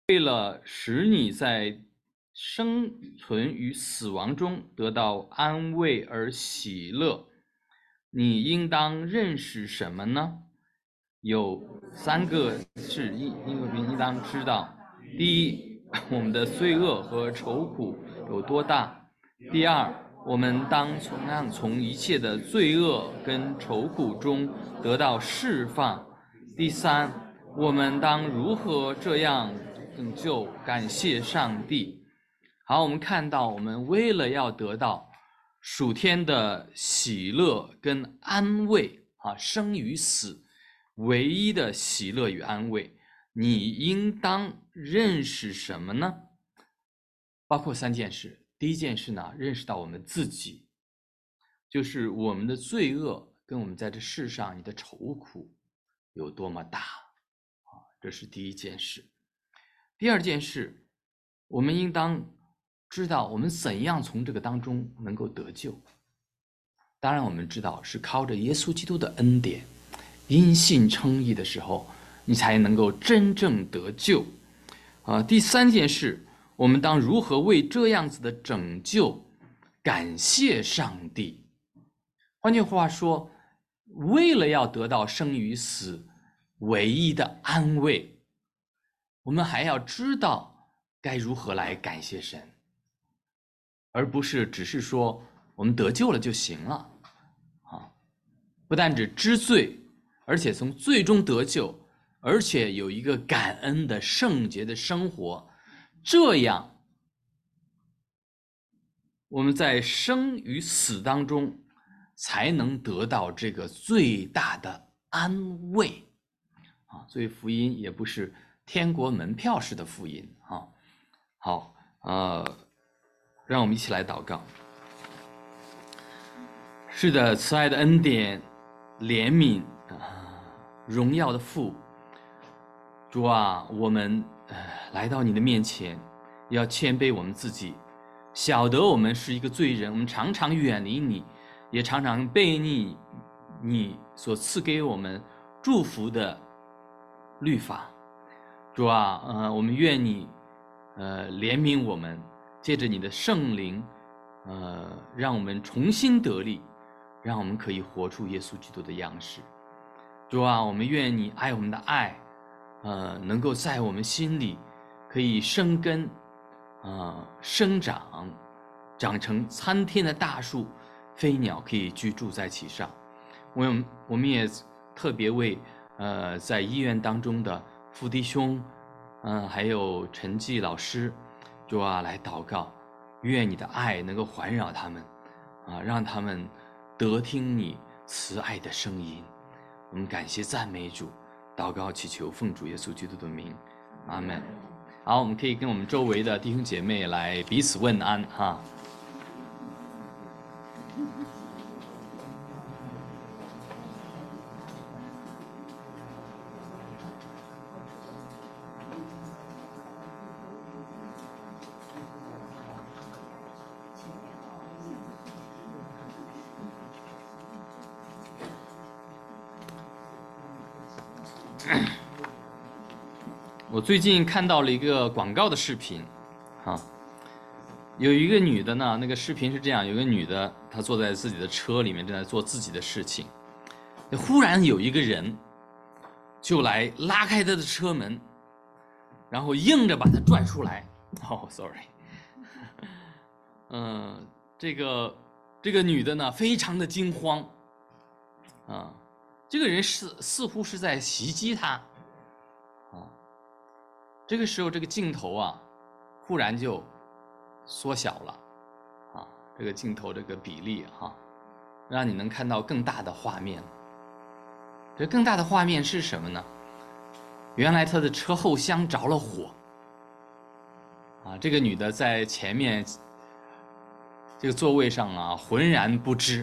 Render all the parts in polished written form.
为了使你在生存与死亡中得到安慰而喜乐，你应当认识什么呢？有3个是应当知道。第一，我们的罪恶和愁苦有多大；第二，我们当从一切的罪恶跟愁苦中得到释放；第三，我们当如何这样就感谢上帝。好，我们看到我们为了要得到属天的喜乐跟安慰生与死唯一的喜乐与安慰，你应当认识什么呢？包括3件事。第一件事呢，认识到我们自己，就是我们的罪恶跟我们在这世上你的愁苦有多么大这是第一件事。第二件事，我们应当知道我们怎样从这个当中能够得救。当然我们知道是靠着耶稣基督的恩典，因信称义的时候，你才能够真正得救第三件事，我们当如何为这样子的拯救感谢上帝。换句话说，为了要得到生与死唯一的安慰，我们还要知道该如何来感谢神，而不是只是说我们得救了就行了不但只知罪，而且从罪中得救，而且有一个感恩的圣洁的生活，这样我们在生与死当中才能得到这个最大的安慰所以福音也不是天国门票式的福音好让我们一起来祷告。是的，慈爱的恩典，怜悯荣耀的父，主啊，我们来到你的面前，要谦卑我们自己，晓得我们是一个罪人，我们常常远离你，也常常背逆你所赐给我们祝福的律法。主啊，我们愿你怜悯我们，借着你的圣灵让我们重新得力，让我们可以活出耶稣基督的样式。主啊，我们愿你爱我们的爱能够在我们心里可以生根生长，长成参天的大树，飞鸟可以居住在其上。我们也特别为在医院当中的傅弟兄还有陈继老师主啊来祷告，愿你的爱能够环绕他们让他们得听你慈爱的声音。我们感谢赞美主，祷告祈求奉主耶稣基督的名，阿们。好，我们可以跟我们周围的弟兄姐妹来彼此问安我最近看到了一个广告的视频有一个女的呢，那个视频是这样，有个女的她坐在自己的车里面正在做自己的事情，忽然有一个人就来拉开她的车门，然后硬着把她拽出来sorry 这个女的呢非常的惊慌这个人似乎是在袭击她这个时候这个镜头忽然就缩小了这个镜头这个比例让你能看到更大的画面。这更大的画面是什么呢？原来她的车后箱着了火这个女的在前面这个座位上浑然不知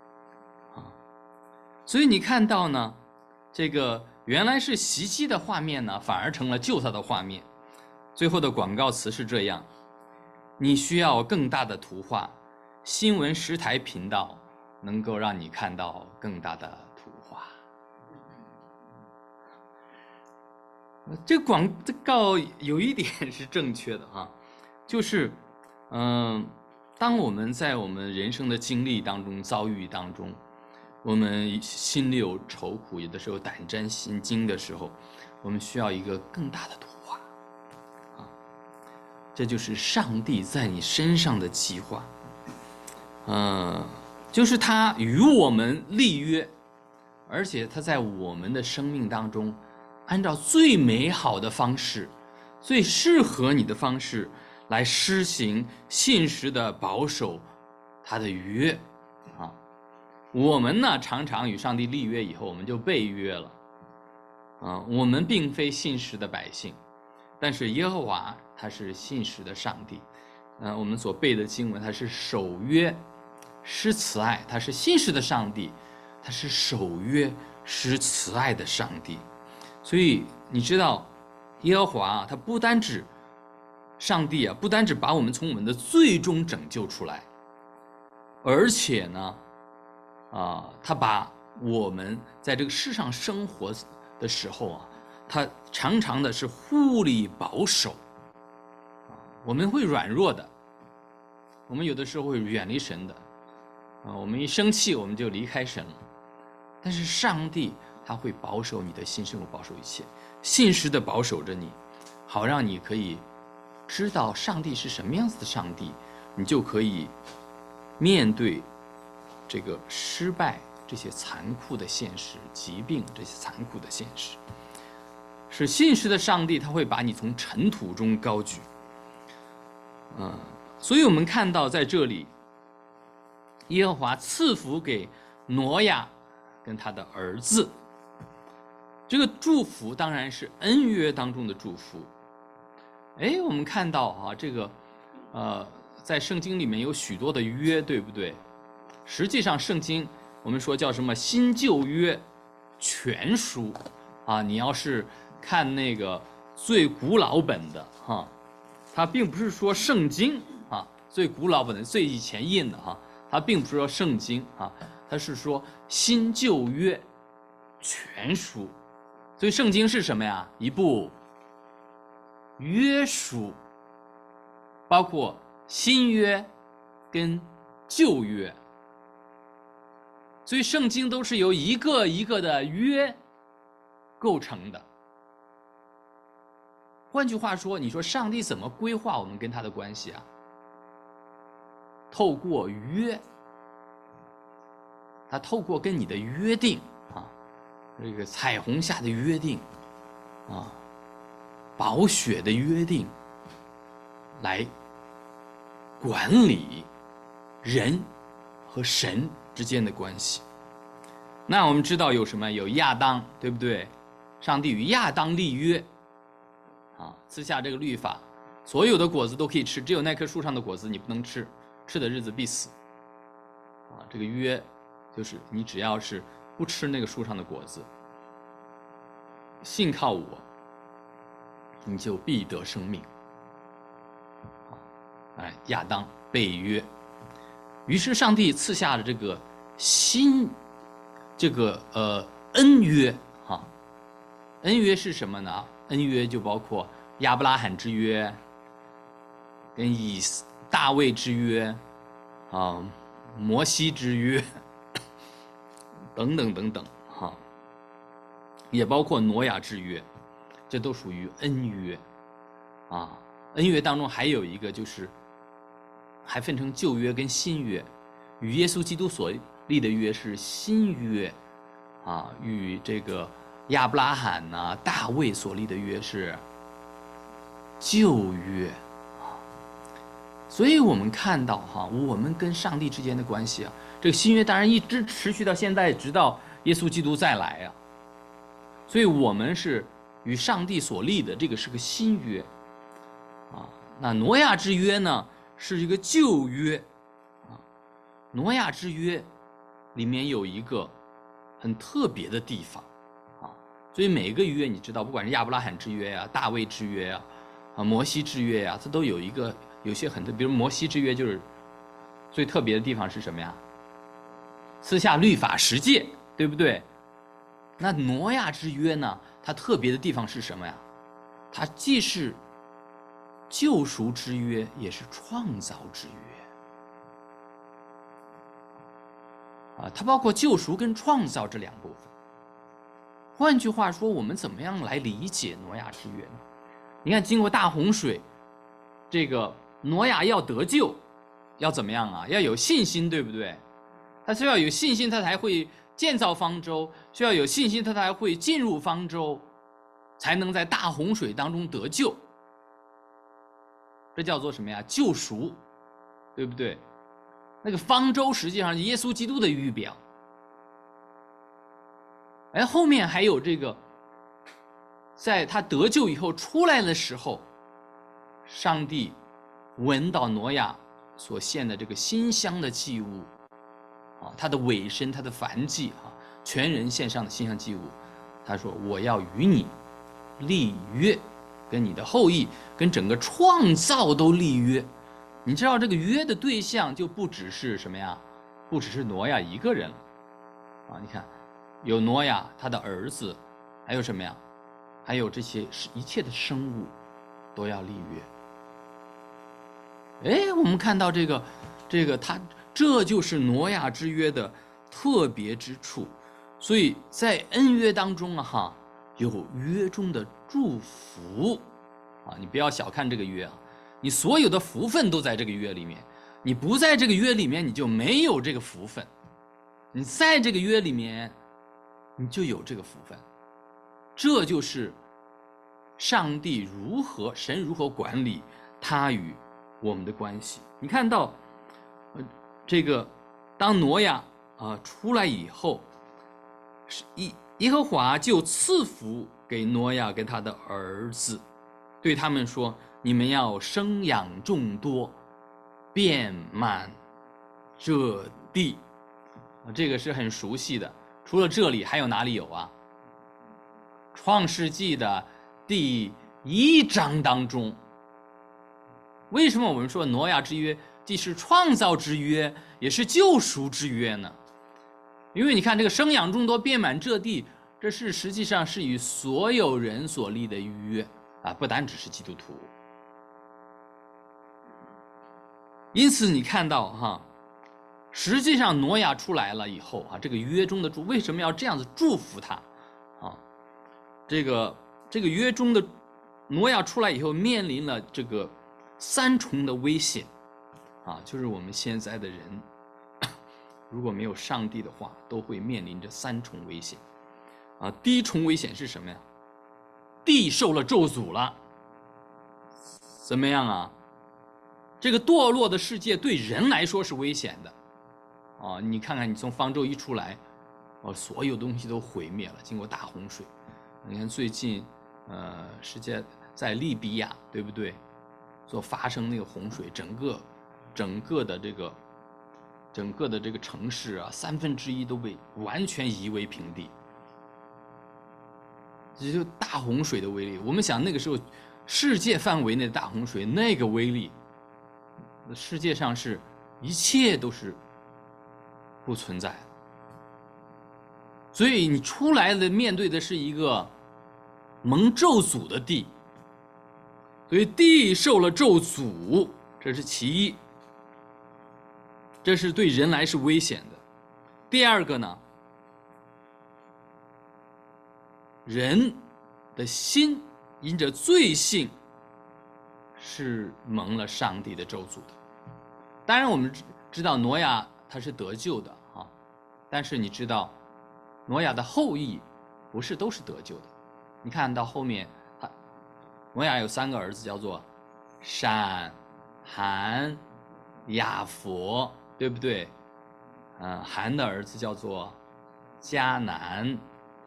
所以你看到呢，这个原来是袭击的画面呢，反而成了救她的画面。最后的广告词是这样：你需要更大的图画，新闻10台频道能够让你看到更大的图画。 这告有一点是正确的啊，就是，当我们在我们人生的经历当中、遭遇当中，我们心里有愁苦，有的时候胆战心惊的时候，我们需要一个更大的图画，啊，这就是上帝在你身上的计划，就是他与我们立约，而且他在我们的生命当中，按照最美好的方式，最适合你的方式来施行信实的保守他的约啊。我们呢常常与上帝立约以后，我们就背约了啊。我们并非信实的百姓，但是耶和华他是信实的上帝。我们所背的经文，他是守约施慈爱，他是信实的上帝，他是守约施慈爱的上帝。所以你知道，耶和华啊，他不单指上帝啊，不单指把我们从我们的罪中拯救出来，而且呢，他把我们在这个世上生活的时候啊，他常常的是护理保守。我们会软弱的，我们有的时候会远离神的，我们一生气我们就离开神了。但是上帝他会保守你的心生活，保守一切，信实的保守着你，好让你可以知道上帝是什么样子的上帝，你就可以面对这个失败这些残酷的现实，疾病这些残酷的现实。是信实的上帝他会把你从尘土中高举。所以我们看到在这里，耶和华赐福给挪亚跟他的儿子，这个祝福当然是恩约当中的祝福。我们看到啊，这个在圣经里面有许多的约，对不对？实际上圣经我们说叫什么新旧约全书啊，你要是看那个最古老本的哈，它并不是说圣经啊，最古老本的最以前印的哈，它并不是说圣经啊，它是说新旧约全书。所以圣经是什么呀？一部约书，包括新约跟旧约。所以圣经都是由一个一个的约构成的。换句话说，你说上帝怎么规划我们跟他的关系啊？透过约，他透过跟你的约定啊，这个彩虹下的约定啊，宝血的约定，来管理人和神之间的关系。那我们知道有什么？有亚当，对不对？上帝与亚当立约赐下这个律法，所有的果子都可以吃，只有那棵树上的果子你不能吃，吃的日子必死。这个约就是你只要是不吃那个树上的果子，信靠我，你就必得生命。亚当被约，于是上帝赐下了这个恩约恩约是什么呢？恩约就包括亚伯拉罕之约，跟大卫之约摩西之约等等等等也包括挪亚之约，这都属于恩约恩约当中还有一个就是还分成旧约跟新约，与耶稣基督所立的约是新约与这个亚伯拉罕大卫所立的约是旧约所以我们看到我们跟上帝之间的关系这个新约当然一直持续到现在，直到耶稣基督再来所以我们是与上帝所立的，这个是个新约那挪亚之约呢是一个旧约挪亚之约里面有一个很特别的地方所以每个约你知道，不管是亚伯拉罕之约大卫之约摩西之约它都有些很特别，比如摩西之约就是最特别的地方是什么呀？赐下律法十诫，对不对？那挪亚之约呢，它特别的地方是什么呀？ 它既是救赎之约，也是创造之约。它包括救赎跟创造这两部分。换句话说，我们怎么样来理解挪亚之约呢？你看，经过大洪水，这个挪亚要得救，要怎么样啊？要有信心，对不对？他需要有信心，他才会建造方舟；需要有信心，他才会进入方舟，才能在大洪水当中得救。这叫做什么呀？救赎，对不对？那个方舟实际上是耶稣基督的预表。后面还有这个，在他得救以后出来的时候，上帝闻到挪亚所献的这个馨香的祭物，他的尾身，他的燔祭，全人献上的馨香祭物，他说：“我要与你立约，跟你的后裔，跟整个创造都立约。”你知道这个约的对象就不只是什么呀？不只是挪亚一个人了，你看，有挪亚他的儿子，还有什么呀？还有这些一切的生物都要立约。我们看到这个这就是挪亚之约的特别之处。所以在恩约当中有约中的祝福你不要小看这个约你所有的福分都在这个约里面，你不在这个约里面，你就没有这个福分；你在这个约里面，你就有这个福分。这就是上帝神如何管理他与我们的关系。你看到这个当挪亚出来以后，耶和华就赐福给挪亚跟他的儿子，对他们说：“你们要生养众多，遍满这地。”这个是很熟悉的。除了这里，还有哪里有啊？创世纪的第1章当中。为什么我们说挪亚之约既是创造之约，也是救赎之约呢？因为你看这个生养众多，遍满这地，这是实际上是与所有人所立的约不单只是基督徒。因此你看到实际上挪亚出来了以后这个约中的为什么要这样子祝福他这个约中的挪亚出来以后，面临了这个3重的危险就是我们现在的人如果没有上帝的话，都会面临着3重危险第一重危险是什么呀？地受了咒诅了。怎么样这个堕落的世界对人来说是危险的你看看，你从方舟一出来所有东西都毁灭了，经过大洪水。你看最近世界在利比亚，对不对？所发生那个洪水，整个的这个城市1/3都被完全夷为平地。这就大洪水的威力。我们想那个时候世界范围内的大洪水，那个威力，世界上是一切都是不存在的。所以你出来的面对的是一个蒙咒诅的地，所以地受了咒诅，这是其一，这是对人来是危险的。第二个呢，人的心因着罪性是蒙了上帝的咒诅的。当然我们知道挪亚他是得救的但是你知道挪亚的后裔不是都是得救的。你看到后面挪亚有3个儿子，叫做闪、含、雅弗，对不对？含的儿子叫做迦南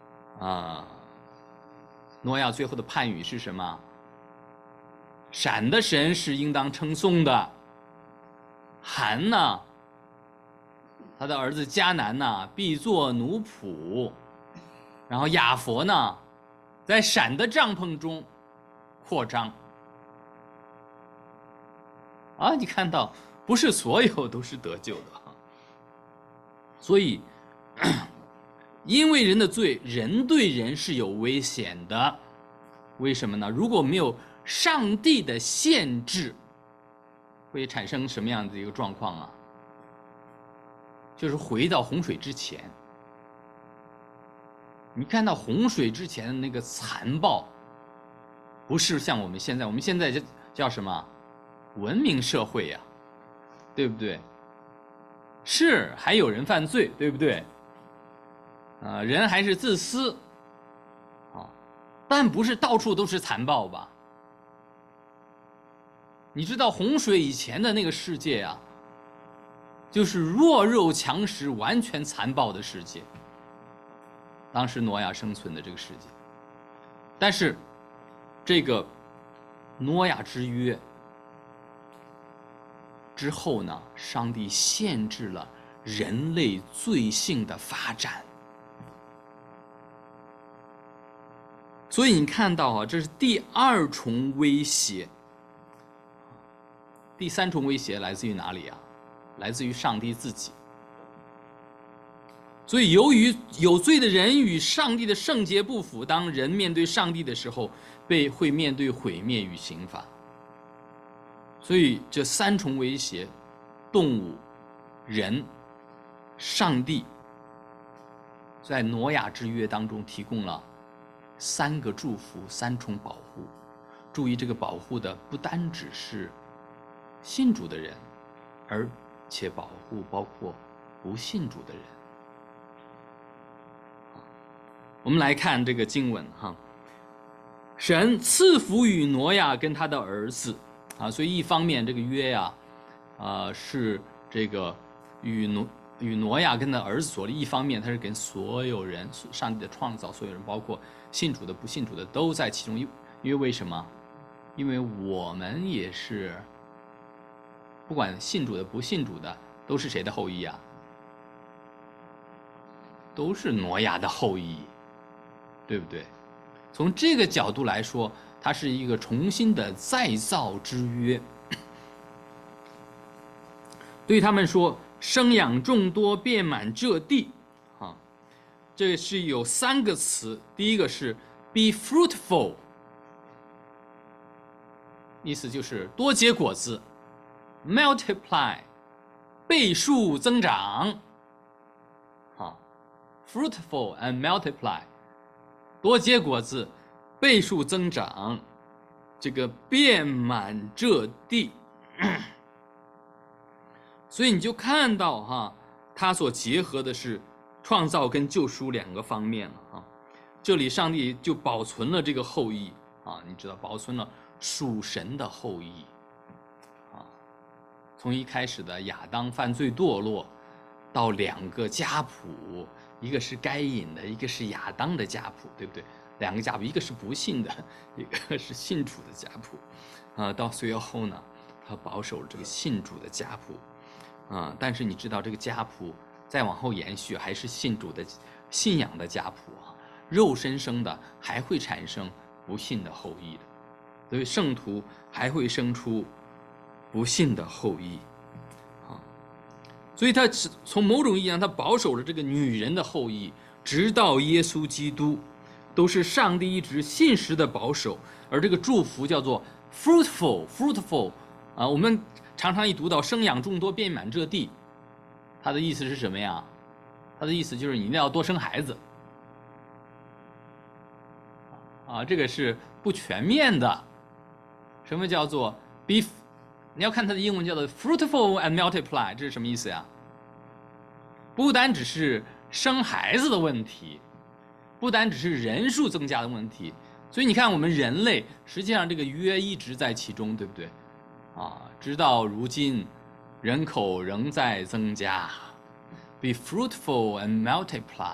挪亚最后的判语是什么？闪的神是应当称颂的。含呢，他的儿子迦南呢，必作奴仆。然后雅弗呢，在闪的帐篷中扩张。你看到不是所有都是得救的所以因为人的罪，人对人是有危险的为什么呢？如果没有上帝的限制，会产生什么样的一个状况啊？就是回到洪水之前，你看到洪水之前的那个残暴，不是像我们现在叫什么文明社会呀，对不对？是还有人犯罪，对不对？人还是自私，但不是到处都是残暴吧？你知道洪水以前的那个世界啊，就是弱肉强食、完全残暴的世界。当时挪亚生存的这个世界，但是这个挪亚之约之后呢，上帝限制了人类罪性的发展。所以你看到啊，这是第二重威胁。第三重威胁来自于哪里啊？来自于上帝自己。所以由于有罪的人与上帝的圣洁不符，当人面对上帝的时候，会面对毁灭与刑罚。所以这三重威胁，动物、人、上帝，在挪亚之约当中提供了三个祝福、三重保护。注意，这个保护的不单只是信主的人，而且保护包括不信主的人。我们来看这个经文哈，神赐福于挪亚跟他的儿子啊，所以一方面这个约呀，是这个与挪亚跟他儿子所立，一方面他是跟所有人，上帝的创造所有人，包括信主的不信主的都在其中。因为为什么？因为我们也是，不管信主的不信主的，都是谁的后裔啊？都是挪亚的后裔，对不对？从这个角度来说，它是一个重新的再造之约。对他们说，生养众多，遍满这地，这是有三个词。第一个是 be fruitful， 意思就是多结果子 ；multiply， 倍数增长。fruitful and multiply， 多结果子，倍数增长，这个遍满这地。所以你就看到它所结合的是创造跟救赎两个方面了这里上帝就保存了这个后裔你知道保存了属神的后裔从一开始的亚当犯罪堕落，到两个家谱，一个是该隐的，一个是亚当的家谱，对不对？两个家谱，一个是不信的，一个是信主的家谱到随后呢，他保守了这个信主的家谱但是你知道这个家谱再往后延续，还是信主的信仰的家谱肉身生的还会产生不信的后裔的，所以圣徒还会生出不信的后裔所以他从某种意义上，他保守了这个女人的后裔，直到耶稣基督，都是上帝一直信实的保守。而这个祝福叫做 fruitful 我们常常一读到生养众多，遍满这地，它的意思是什么呀？它的意思就是你一定要多生孩子这个是不全面的。什么叫做 be？ 你要看它的英文叫做 fruitful and multiply， 这是什么意思呀？不单只是生孩子的问题，不单只是人数增加的问题，所以你看我们人类实际上这个约一直在其中，对不对直到如今人口仍在增加 be fruitful and multiply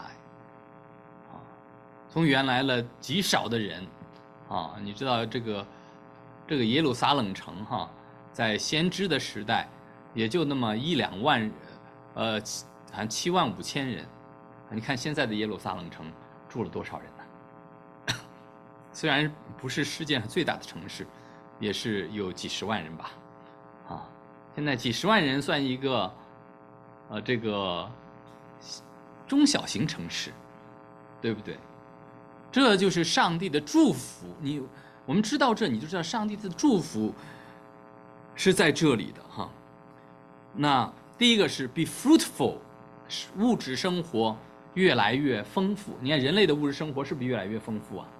从原来了极少的人你知道这个耶路撒冷城在先知的时代也就那么1-2万人7万5千人你看现在的耶路撒冷城住了多少人呢虽然不是世界上最大的城市，也是有几十万人吧现在几十万人算一个这个中小型城市，对不对？ 这就是上帝的祝福。我们知道这，你就知道上帝的祝福是在这里的哈。那第一个是 be fruitful， 物质生活越来越丰富。你看人类的物质生活是不是越来越丰富啊？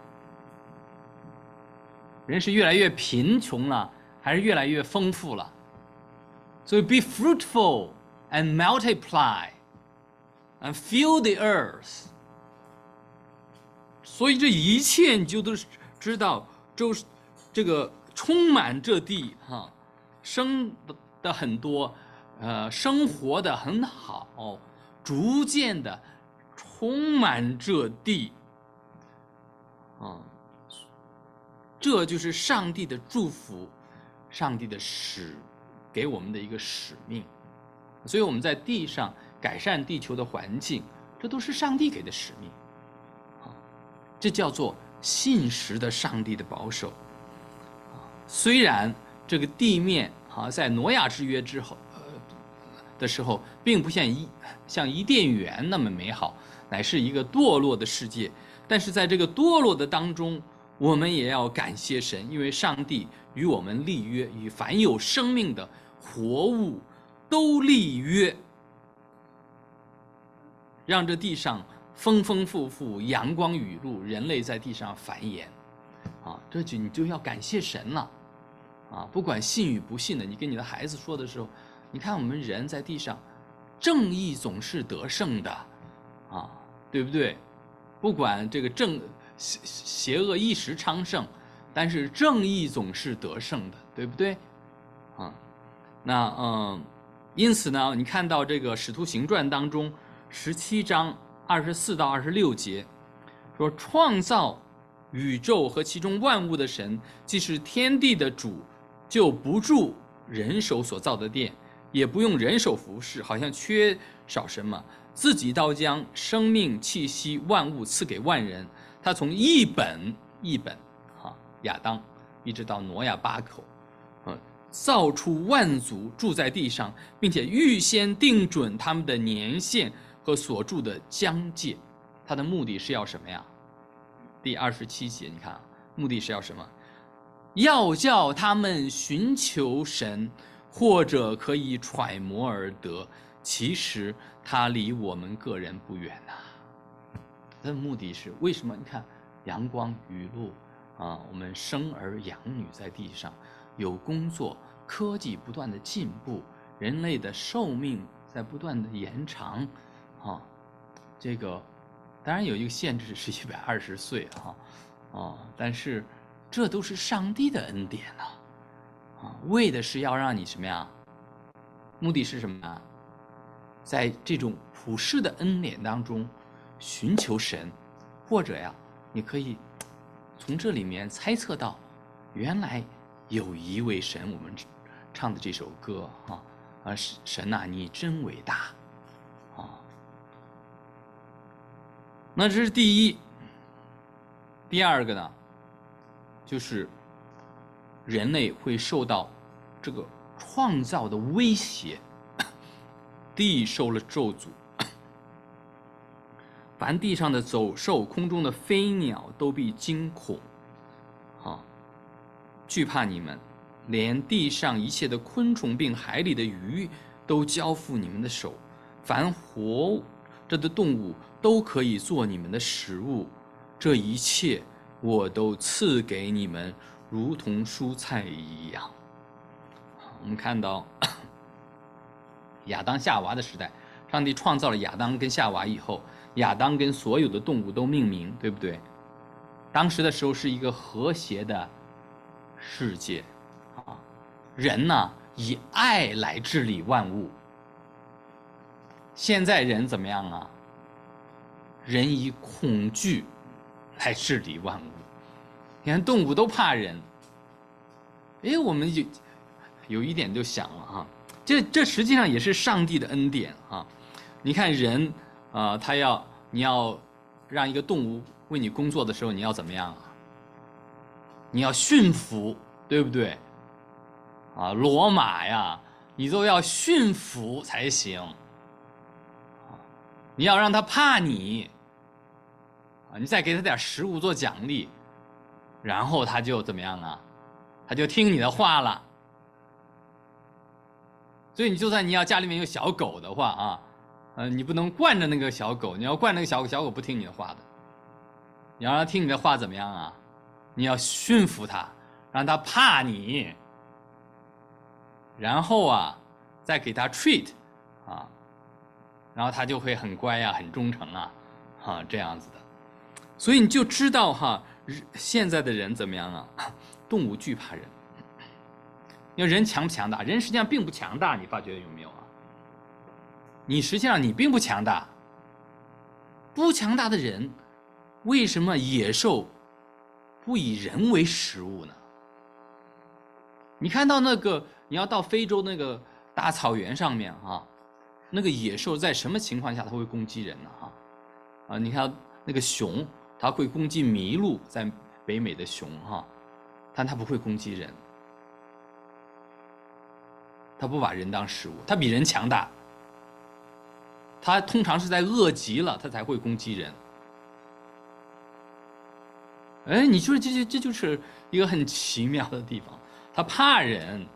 人是越来越贫穷了，还是越来越丰富了？所以 be fruitful and multiply and fill the earth。所以这一切你就都知道，就是这个充满这地哈，生的很多，生活的很好，逐渐的充满这地，啊，这就是上帝的祝福，上帝的给我们的一个使命。所以我们在地上改善地球的环境，这都是上帝给的使命。这叫做信实的上帝的保守。虽然这个地面在挪亚之约之后的时候，并不像伊甸园那么美好，乃是一个堕落的世界，但是在这个堕落的当中，我们也要感谢神，因为上帝与我们立约，与凡有生命的活物都立约，让这地上丰丰富富，阳光雨露，人类在地上繁衍，这就你就要感谢神了，不管信与不信的，你跟你的孩子说的时候，你看我们人在地上，正义总是得胜的，对不对？不管这个邪恶一时昌盛，但是正义总是得胜的，对不对？因此呢，你看到这个《使徒行传》当中17章24到26节，说创造宇宙和其中万物的神，既是天地的主，就不住人手所造的殿，也不用人手服侍，好像缺少什么，自己倒将生命气息万物赐给万人。他从一本亚当一直到挪亚8口，造出万族住在地上，并且预先定准他们的年限和所住的疆界。他的目的是要什么呀？第27节，你看，目的是要什么？要叫他们寻求神，或者可以揣摩而得，其实他离我们个人不远呐。他的目的是为什么？你看阳光雨露我们生儿养女在地上，有工作，科技不断的进步，人类的寿命在不断的延长，这个当然有一个限制是120岁但是这都是上帝的恩典为的是要让你什么呀？目的是什么呀？在这种普世的恩典当中寻求神，或者你可以从这里面猜测到，原来有一位神，我们唱的这首歌神啊，你真伟大那这是第一。第二个呢，就是人类会受到这个创造的威胁，地受了咒诅，凡地上的走兽、空中的飞鸟都必惊恐惧怕你们，连地上一切的昆虫并海里的鱼都交付你们的手，凡活着的动物都可以做你们的食物，这一切我都赐给你们，如同蔬菜一样。我们看到亚当夏娃的时代，上帝创造了亚当跟夏娃以后，亚当跟所有的动物都命名，对不对？当时的时候是一个和谐的世界人呢以爱来治理万物。现在人怎么样人以恐惧来治理万物。你看动物都怕人，我们就有一点就想了这实际上也是上帝的恩典你看人你要让一个动物为你工作的时候，你要怎么样你要驯服，对不对骡马你都要驯服才行你要让它怕你你再给他点食物做奖励，然后他就怎么样啊？他就听你的话了。所以你就算你要家里面有小狗的话啊，你不能惯着那个小狗，你要惯那个小狗，小狗不听你的话的。你要让它听你的话怎么样啊？你要驯服它，让它怕你，然后啊，再给它 treat 啊，然后它就会很乖啊，很忠诚啊，这样子的。所以你就知道现在的人怎么样啊？动物惧怕人。因为人强不强大？人实际上并不强大，你发觉有没有啊？你实际上你并不强大。不强大的人，为什么野兽不以人为食物呢？你看到那个，你要到非洲那个大草原上面那个野兽在什么情况下它会攻击人呢？你看那个熊，它会攻击麋鹿，在北美的熊但它不会攻击人。他不把人当食物，他比人强大。他通常是在饿极了，他才会攻击人。哎，你说这就是一个很奇妙的地方，他怕人。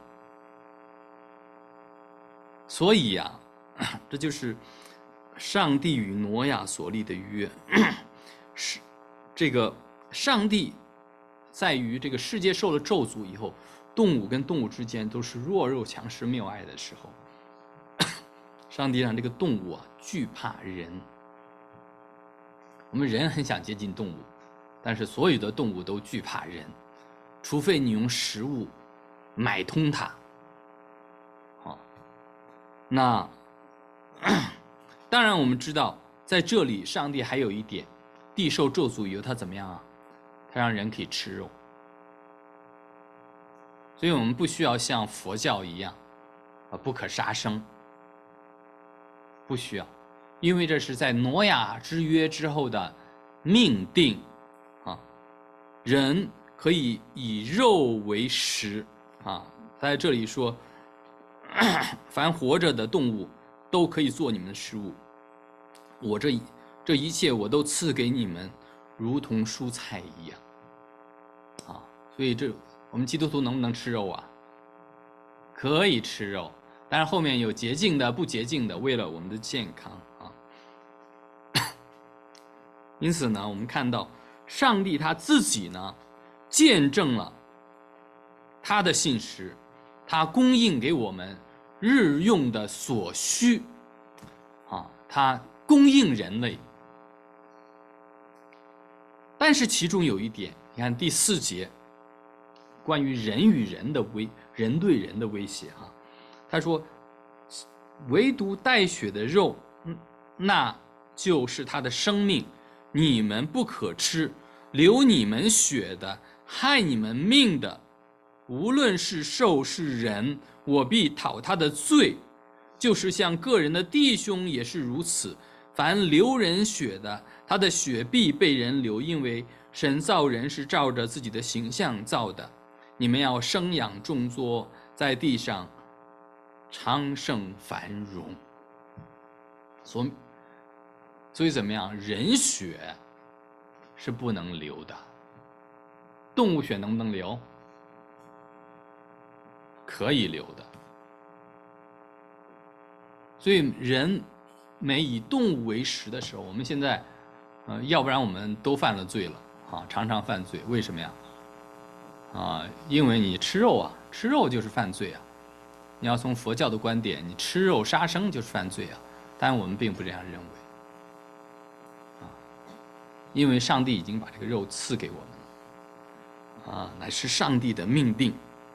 所以这就是上帝与挪亚所立的约，是这个上帝在于这个世界受了咒诅以后，动物跟动物之间都是弱肉强食没有爱的时候，上帝让这个动物惧怕人。我们人很想接近动物，但是所有的动物都惧怕人，除非你用食物买通它。那当然我们知道在这里上帝还有一点，地受咒诅以后他怎么样他让人可以吃肉。所以我们不需要像佛教一样不可杀生，不需要，因为这是在挪亚之约之后的命定人可以以肉为食他在这里说凡活着的动物都可以做你们的食物，我这一切我都赐给你们，如同蔬菜一样所以我们基督徒能不能吃肉可以吃肉，但是后面有洁净的不洁净的，为了我们的健康因此呢，我们看到上帝他自己呢见证了他的信实，他供应给我们日用的所需他供应人类。但是其中有一点，你看第4节关于人与人的人对人的威胁他说唯独带血的肉那就是他的生命，你们不可吃，流你们血的害你们命的，无论是兽是人，我必讨他的罪，就是像个人的弟兄也是如此。凡流人血的，他的血必被人流，因为神造人是照着自己的形象造的。你们要生养众多，在地上昌盛繁荣。所以怎么样？人血是不能流的，动物血能不能流？可以流的。所以人没以动物为食的时候，我们现在要不然我们都犯了罪了常常犯罪。为什么呀？因为你吃肉吃肉就是犯罪你要从佛教的观点，你吃肉杀生就是犯罪但我们并不这样认为因为上帝已经把这个肉赐给我们乃是上帝的命定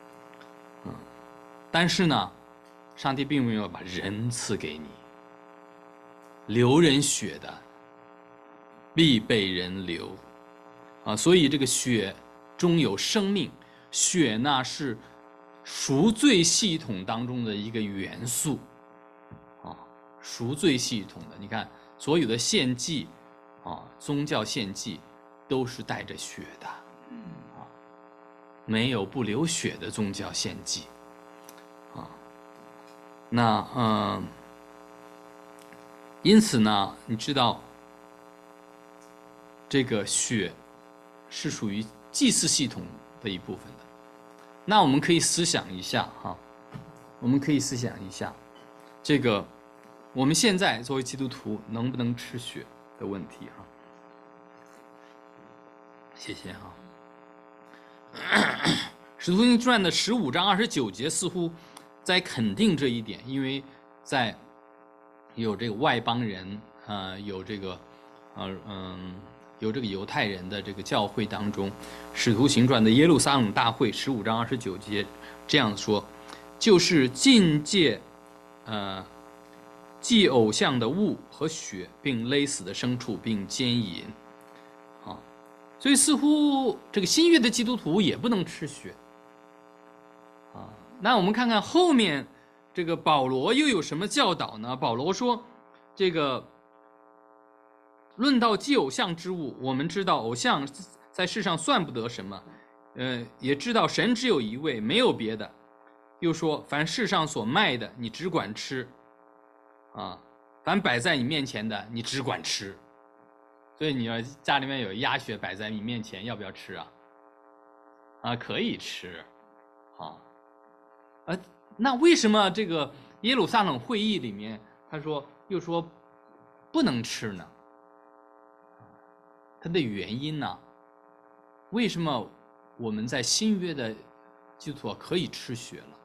但是呢，上帝并没有把人赐给你，流人血的必被人流所以这个血中有生命，血呢是赎罪系统当中的一个元素赎罪系统的。你看所有的献祭宗教献祭都是带着血的没有不流血的宗教献祭因此呢，你知道这个血是属于祭祀系统的一部分的。那我们可以思想一下哈，我们可以思想一下，这个我们现在作为基督徒能不能吃血的问题哈。谢谢哈。使徒行传的15章29节似乎在肯定这一点，因为在有这个外邦人有这个有这个犹太人的这个教会当中，使徒行传的耶路撒冷大会15章29节这样说，就是禁戒祭偶像的物和血，并勒死的牲畜，并奸淫啊。所以似乎这个新约的基督徒也不能吃血啊。那我们看看后面这个保罗又有什么教导呢？保罗说，这个论到祭偶像之物，我们知道偶像在世上算不得什么，也知道神只有一位，没有别的。又说，凡世上所卖的，你只管吃啊；凡摆在你面前的，你只管吃。所以你要家里面有鸭血摆在你面前，要不要吃啊？啊，可以吃，啊，那为什么这个耶路撒冷会议里面又说不能吃呢？它的原因呢？为什么我们在新约的基督徒可以吃血了？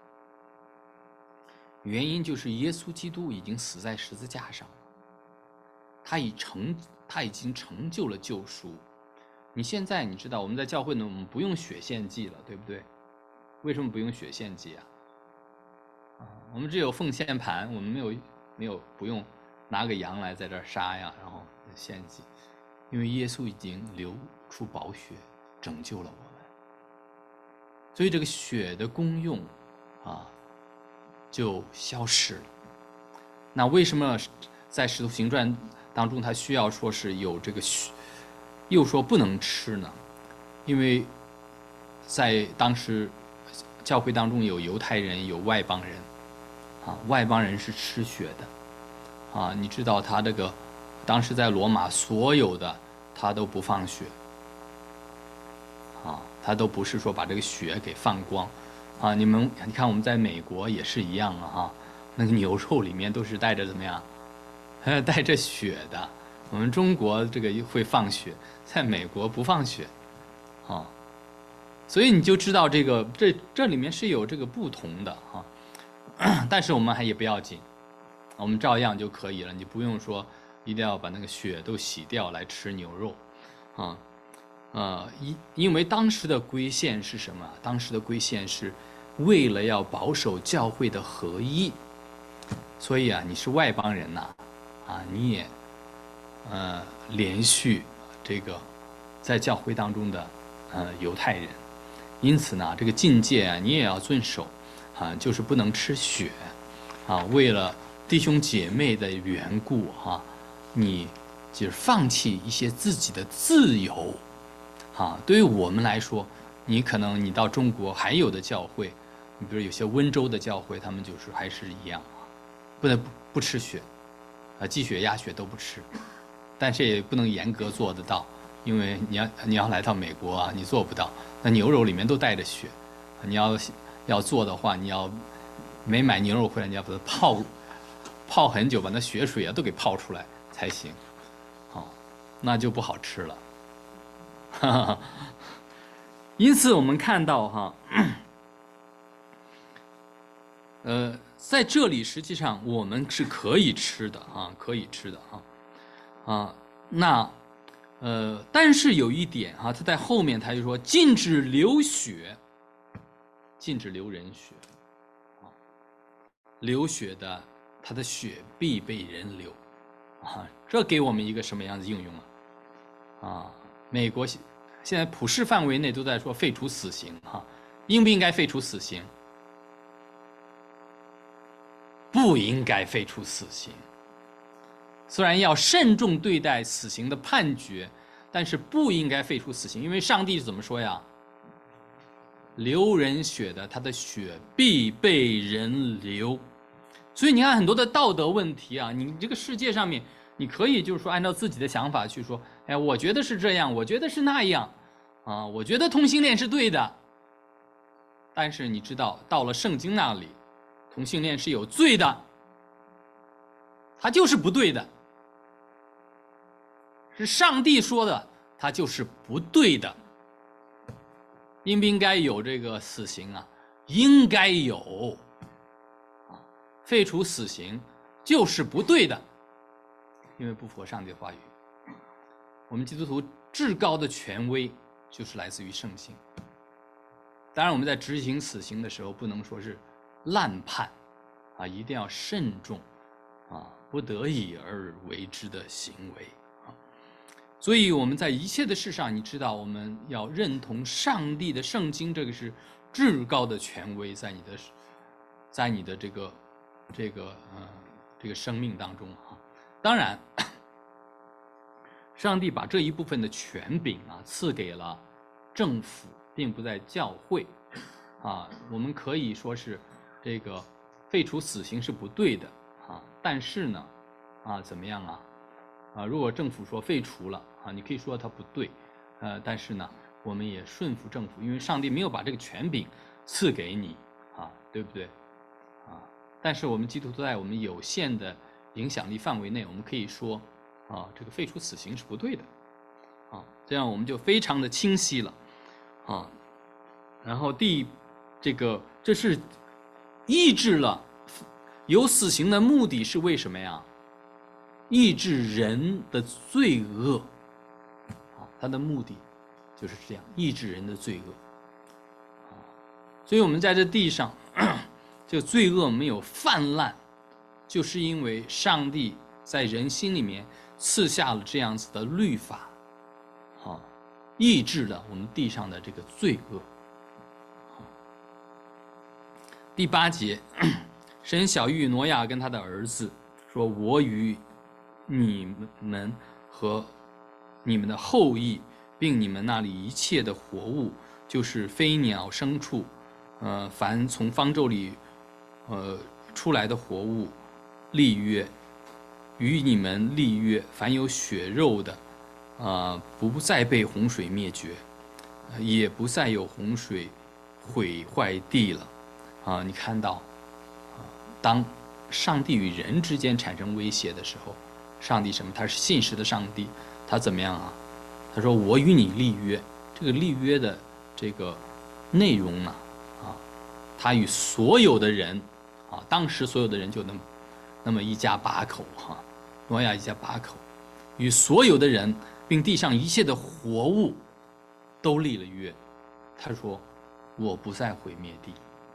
原因就是耶稣基督已经死在十字架上了，他已经成就了救赎。你现在你知道我们在教会呢，我们不用血献祭了，对不对？为什么不用血献祭啊？我们只有奉献盘，我们不用拿个羊来在这儿杀呀，然后献祭，因为耶稣已经流出宝血，拯救了我们。所以这个血的功用就消失了。那为什么在使徒行传当中他需要说是有这个血，又说不能吃呢？因为在当时教会当中有犹太人有外邦人外邦人是吃血的你知道他这个当时在罗马所有的他都不放血他都不是说把这个血给放光你看我们在美国也是一样那个牛肉里面都是带着怎么样带着血的。我们中国这个会放血，在美国不放血所以你就知道这里面是有这个不同的但是我们也不要紧，我们照样就可以了，你不用说一定要把那个血都洗掉来吃牛肉因为当时的规限是什么？当时的规限是为了要保守教会的合一，所以你是外邦人你也连续这个在教会当中的犹太人，因此呢，这个禁戒你也要遵守就是不能吃血为了弟兄姐妹的缘故你就是放弃一些自己的自由对于我们来说，你可能你到中国还有的教会，你比如有些温州的教会，他们就是还是一样不吃血鸡血鸭血都不吃，但是也不能严格做得到，因为你要来到美国你做不到，那牛肉里面都带着血，你要做的话，你要没买牛肉回来，你要把它泡很久，把那血水都给泡出来才行那就不好吃了因此我们看到在这里实际上我们是可以吃的可以吃的那但是有一点他在后面他就说禁止流血，禁止流人血流血的他的血必被人流这给我们一个什么样的应用美国现在普世范围内都在说废除死刑应不应该废除死刑？不应该废除死刑。虽然要慎重对待死刑的判决，但是不应该废除死刑，因为上帝怎么说呀？流人血的，他的血必被人流。所以你看很多的道德问题你这个世界上面，你可以就是说按照自己的想法去说， 哎，我觉得是这样，我觉得是那样，啊，我觉得同性恋是对的。但是你知道，到了圣经那里，同性恋是有罪的，他就是不对的，是上帝说的，他就是不对的。应不应该有这个死刑啊？应该有，啊，废除死刑就是不对的，因为不符合上帝的话语。我们基督徒至高的权威就是来自于圣经。当然，我们在执行死刑的时候，不能说是滥判，啊，一定要慎重，啊，不得已而为之的行为啊。所以我们在一切的事上，你知道，我们要认同上帝的圣经，这个是至高的权威，在你的这个生命当中啊。当然，上帝把这一部分的权柄啊赐给了政府，并不在教会，啊，我们可以说是这个废除死刑是不对的啊，但是呢，啊，怎么样啊？啊，如果政府说废除了啊，你可以说它不对，但是呢，我们也顺服政府，因为上帝没有把这个权柄赐给你啊，对不对？啊，但是我们基督徒在我们有限的影响力范围内，我们可以说啊，这个废除死刑是不对的，啊，这样我们就非常的清晰了，啊，然后这是抑制了有死刑的目的是为什么呀？抑制人的罪恶，啊，它的目的就是这样，抑制人的罪恶，啊，所以我们在这地上，这个罪恶没有泛滥，就是因为上帝在人心里面赐下了这样子的律法，啊，抑制了我们地上的这个罪恶。第8节，神晓谕挪亚跟他的儿子说：“我与你们和你们的后裔，并你们那里一切的活物，就是飞鸟、牲畜，凡从方舟里出来的活物，立约，与你们立约，凡有血肉的，不再被洪水灭绝，也不再有洪水毁坏地了。”啊，你看到，当上帝与人之间产生威胁的时候，上帝什么？他是信实的上帝，他怎么样啊？他说：“我与你立约。”这个立约的这个内容呢，他与所有的人，当时所有的人就那么一家8口挪亚一家8口，与所有的人，并地上一切的活物，都立了约。他说：“我不再毁灭地。”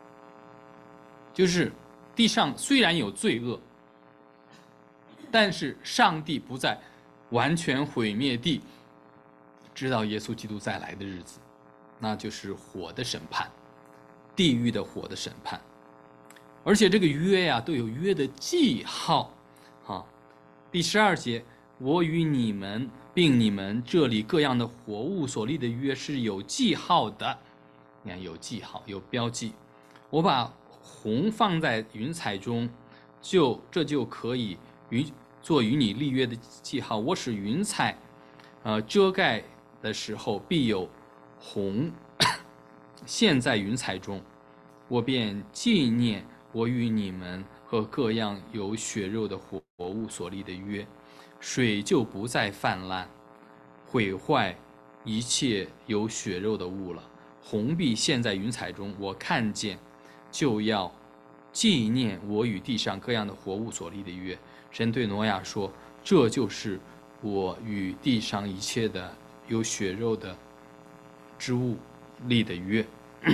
就是地上虽然有罪恶，但是上帝不再完全毁灭地，直到耶稣基督再来的日子，那就是火的审判，地狱的火的审判。而且这个约呀，都有约的记号啊。第12节，我与你们并你们这里各样的活物所立的约是有记号的，你看有记号有标记，我把红放在云彩中，这就可以做与你立约的记号。我使云彩遮盖的时候，必有红现在云彩中，我便纪念我与你们和各样有血肉的活物所立的约，水就不再泛滥，毁坏一切有血肉的物了。红必现在云彩中，我看见，就要纪念我与地上各样的活物所立的约。神对挪亚说：“这就是我与地上一切的有血肉的之物立的约。”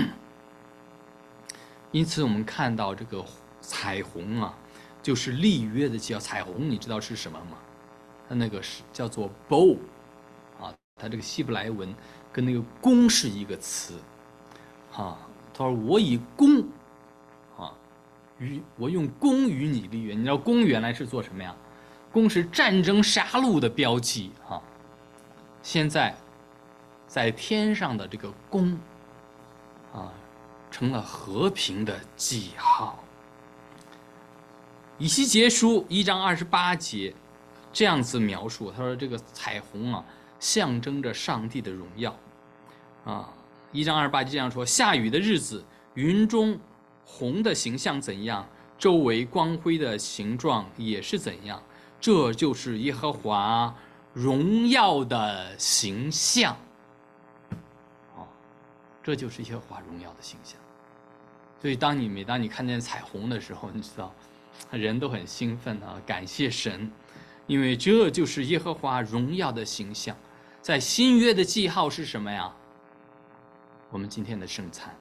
因此，我们看到这个彩虹啊，就是立约的记号。彩虹，你知道是什么吗？它那个是叫做 bow 啊，它这个希伯来文跟那个弓是一个词啊。他说：“我以弓啊，我用弓与你立约。”你知道弓原来是做什么呀？弓是战争杀戮的标记啊。现在在天上的这个弓啊，成了和平的记号。以西结书1章28节这样子描述，他说这个彩虹啊， 象征着上帝的荣耀。1章28节这样说：下雨的日子，云中虹的形象怎样，周围光辉的形状也是怎样，这就是耶和华荣耀的形象。这就是耶和华荣耀的形象。所以每当你看见彩虹的时候，你知道人都很兴奋感谢神，因为这就是耶和华荣耀的形象。在新约的记号是什么呀？我们今天的圣餐。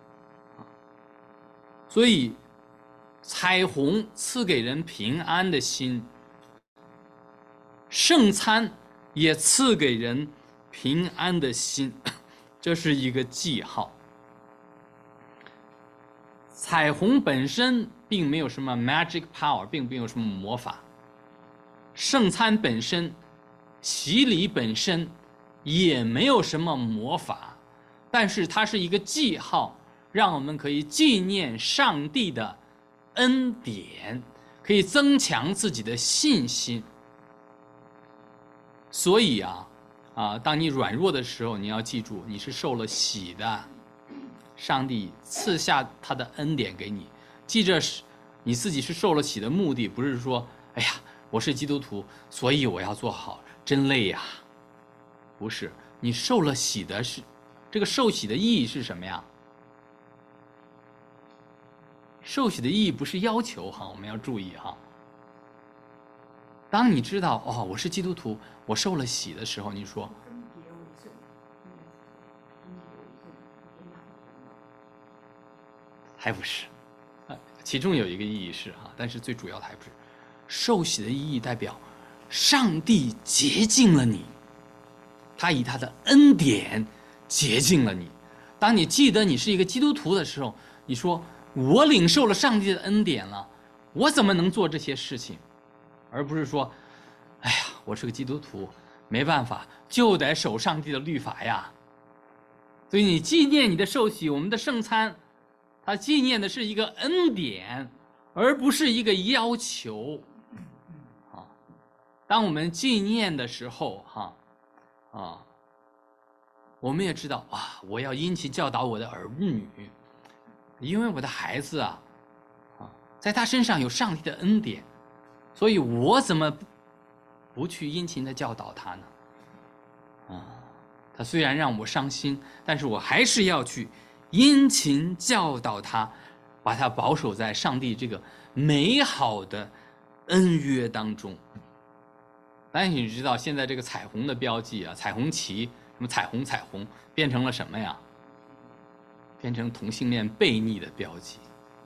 所以彩虹赐给人平安的心，圣餐也赐给人平安的心，这是一个记号。彩虹本身并没有什么 magic power， 并没有什么魔法。圣餐本身，洗礼本身也没有什么魔法，但是它是一个记号，让我们可以纪念上帝的恩典，可以增强自己的信心。所以当你软弱的时候，你要记住，你是受了洗的，上帝赐下他的恩典给你。记着，你自己是受了洗的目的，不是说，哎呀，我是基督徒，所以我要做好，真累呀。不是，你受了洗的是这个受洗的意义是什么呀？受洗的意义不是要求我们要注意当你知道我是基督徒，我受了洗的时候，你说还不是，其中有一个意义是但是最主要的还不是。受洗的意义代表上帝洁净了你，他以他的恩典洁净了你。当你记得你是一个基督徒的时候，你说我领受了上帝的恩典了，我怎么能做这些事情？而不是说，哎呀，我是个基督徒，没办法，就得守上帝的律法呀。所以你纪念你的受洗，我们的圣餐，它纪念的是一个恩典，而不是一个要求。当我们纪念的时候，我们也知道我要殷勤教导我的儿女，因为我的孩子在他身上有上帝的恩典，所以我怎么不去殷勤的教导他呢？他虽然让我伤心，但是我还是要去殷勤教导他，把他保守在上帝这个美好的恩约当中。但是你知道现在这个彩虹的标记彩虹旗，什么彩虹变成了什么呀？变成同性恋悖逆的标记，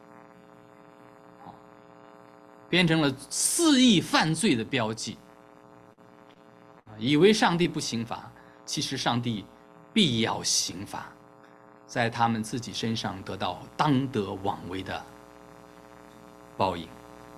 变成了肆意犯罪的标记。以为上帝不刑罚，其实上帝必要刑罚，在他们自己身上得到当得妄为的报应。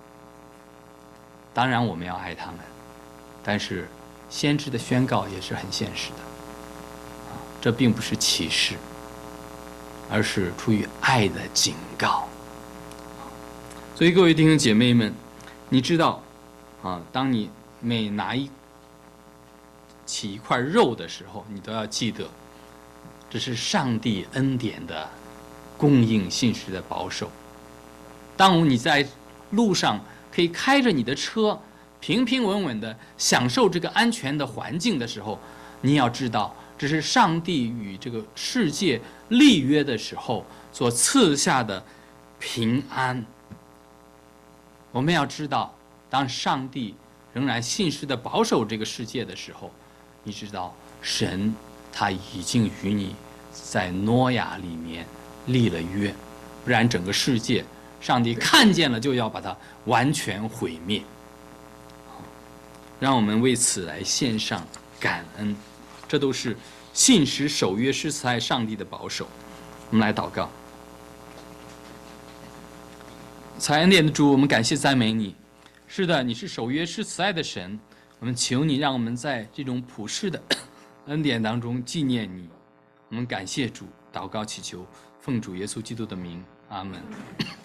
当然我们要爱他们，但是先知的宣告也是很现实的，这并不是歧视，而是出于爱的警告。所以各位弟兄姐妹们，你知道当你每拿起一块肉的时候，你都要记得，这是上帝恩典的供应，信实的保守。当你在路上可以开着你的车，平平稳稳的享受这个安全的环境的时候，你要知道，这是上帝与这个世界立约的时候所赐下的平安。我们要知道，当上帝仍然信实的保守这个世界的时候，你知道神他已经与你在挪亚里面立了约，不然整个世界上帝看见了就要把它完全毁灭。让我们为此来献上感恩，这都是信实守约施慈爱上帝的保守。我们来祷告。慈爱恩典的主，我们感谢赞美你。是的，你是守约施慈爱的神，我们求你让我们在这种普世的恩典当中纪念你。我们感谢主，祷告祈求，奉主耶稣基督的名，阿们。